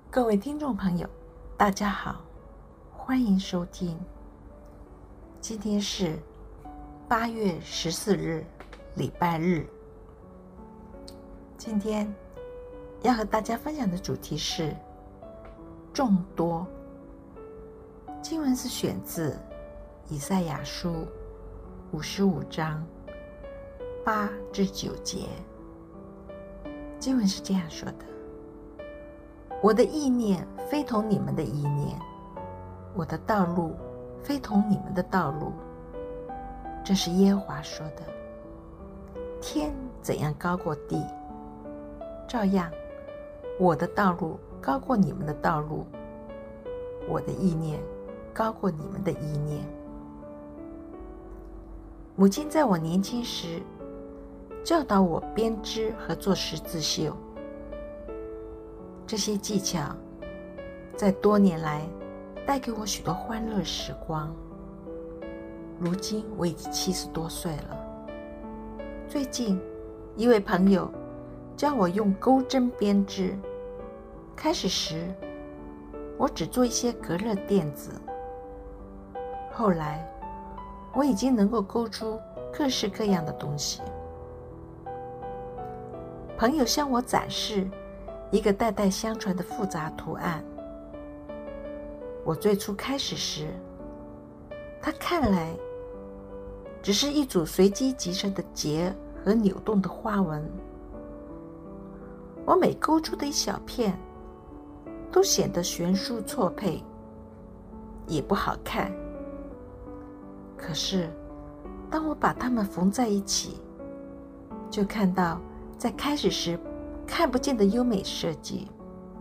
各位听众朋友，大家好，欢迎收听。今天是8月14日，礼拜日。今天要和大家分享的主题是众多。经文是选自以赛亚书55章8至9节。经文是这样说的：我的意念非同你们的意念，我的道路非同你们的道路。这是耶和华说的。天怎样高过地，照样我的道路高过你们的道路，我的意念高过你们的意念。母亲在我年轻时教导我编织和做十字绣，这些技巧在多年来带给我许多欢乐时光。如今我已经70多岁了。最近一位朋友教我用钩针编织，开始时我只做一些隔热垫子，后来我已经能够钩出各式各样的东西。朋友向我展示一个代代相传的复杂图案。我最初开始时，它看来只是一组随机集成的结和扭动的花纹。我每勾出的一小片都显得悬殊错配，也不好看。可是当我把它们缝在一起，就看到在开始时看不见的优美设计。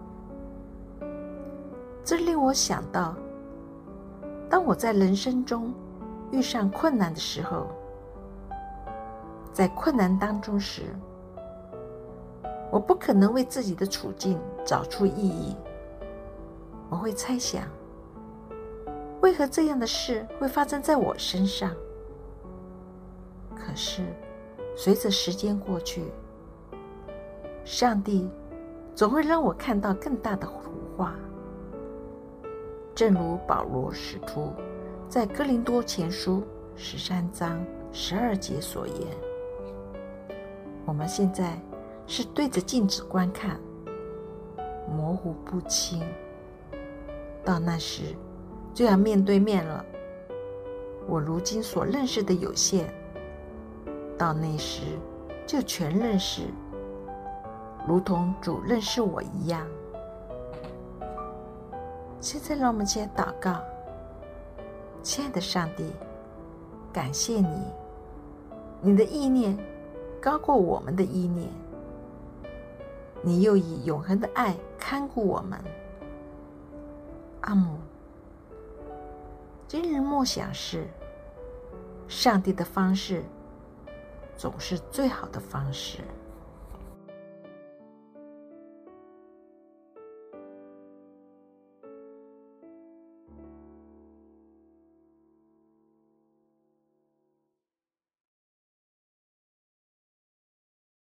这令我想到，当我在人生中遇上困难的时候，在困难当中时，我不可能为自己的处境找出意义。我会猜想，为何这样的事会发生在我身上？可是随着时间过去，上帝总会让我看到更大的图画。正如保罗使徒在哥林多前书13章12节所言，我们现在是对着镜子观看，模糊不清，到那时就要面对面了。我如今所认识的有限，到那时就全认识，如同主认识我一样。现在让我们一起来祷告。亲爱的上帝，感谢你，你的意念高过我们的意念，你又以永恒的爱看顾我们。阿们。今日默想是，上帝的方式总是最好的方式。